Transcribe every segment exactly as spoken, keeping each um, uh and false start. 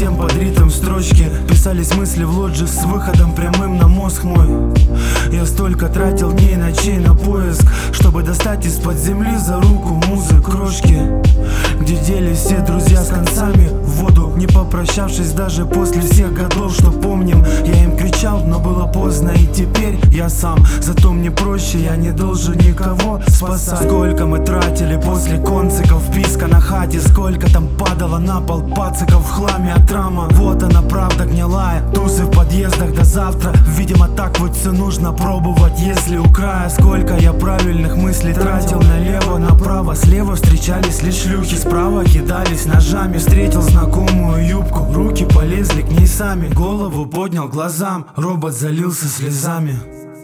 всем под ритм строчки. Писались мысли в лоджик с выходом прямым на мозг мой. Я столько тратил дней, ночей на поиск, чтобы достать из-под земли за руку музык крошки, где делись все друзья с концами в воду, не попрощавшись даже после всех годов, что помним. Я им кричал, но было поздно, и теперь я сам. Зато мне проще, я не должен никого спасать. Сколько мы тратили после конциков, вписка на хате, сколько там падало на пол пациков в хламе от рама. Вот она правда гнилая, тусы в подъездах до завтра. Видимо так вот все нужно пробовать, если у края. Сколько я правильных мыслей тратил налево, направо. Слева встречались лишь шлюхи, справа кидались ножами. Встретил знакомую юбку, руки полезли к ней сами. Голову поднял глазам, робот залился слезами.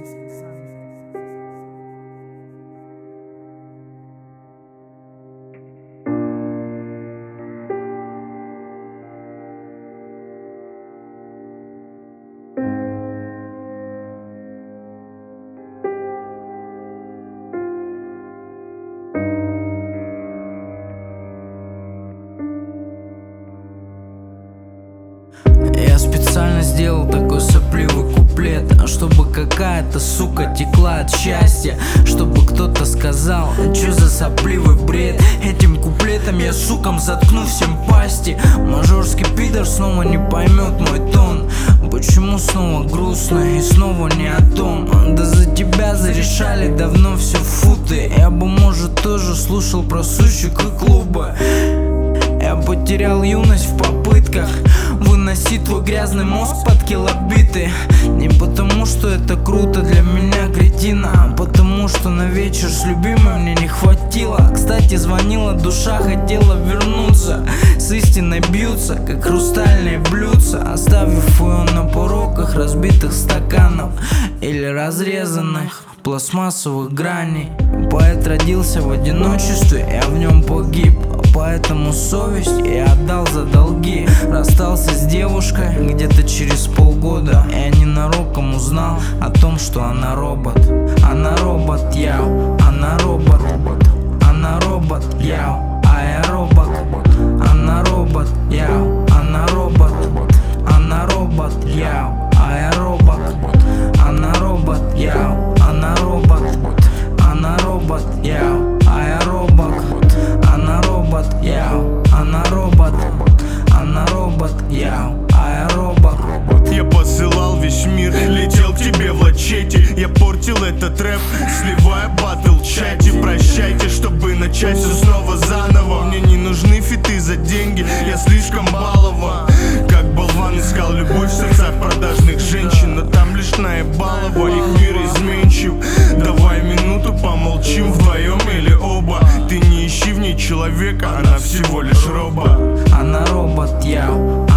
Я специально сделал такой сопливый куплет, чтобы какая-то сука текла от счастья, чтобы кто-то сказал: чё за сопливый бред. Этим куплетом я сукам заткну всем пасти. Мажорский пидор снова не поймет мой тон. Почему снова грустно и снова не о том? Да за тебя зарешали давно все футы. Я бы, может, тоже слушал про сущих и клубы. Я потерял юность в попытках выносить твой грязный мозг под килобиты. Не потому, что это круто для меня, кретина, а потому, что на вечер с любимой мне не хватило. Кстати, звонила душа, хотела вернуться. С истиной бьются, как хрустальные блюдца, оставив ее на пороках разбитых стаканов или разрезанных пластмассовых граней. Поэт родился в одиночестве, я в нем погиб. Поэтому совесть я отдал за долги. Расстался с девушкой где-то через полгода. Я ненароком узнал о том, что она робот. Она робот, яу, она робот. Она робот, яу, а я робот. Она робот, яу, она робот. Она робот, яу, а я робот. Она робот, яу, она робот. Она робот, яу, а я робот. Она робот, яу, она робот. Она робот, яу, а я робот. Я посылал весь мир, летел к тебе в лачете. Я портил этот рэп, сливая батл в чате. Прощайте, чтобы начать все снова заново. Мне не нужны фиты за деньги, я слишком балован. Как болван искал любовь в сердцах продажных женщин, но там лишь наебалово, их мир изменчив. Давай минуту помолчим вдвоем или оба. Ты не ищи в ней человека, она всего лишь робот. Она робот, яу,